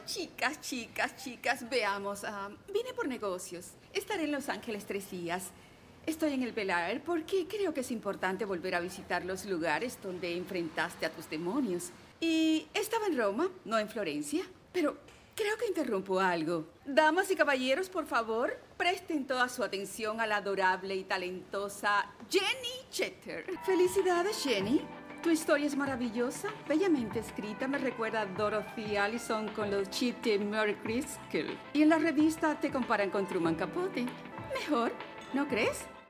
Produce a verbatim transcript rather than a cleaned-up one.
chicas, chicas, chicas, veamos. Uh, vine por negocios. Estaré en Los Ángeles tres días. Estoy en el Bel Air porque creo que es importante volver a visitar los lugares donde enfrentaste a tus demonios. Y estaba en Roma, no en Florencia. Pero creo que interrumpo algo. Damas y caballeros, por favor, presten toda su atención a la adorable y talentosa Jenny Chetter. Felicidades, Jenny. Tu historia es maravillosa, bellamente escrita. Me recuerda a Dorothy Allison con los chips de Merry Christmas. Y en la revista te comparan con Truman Capote. Mejor, ¿no crees?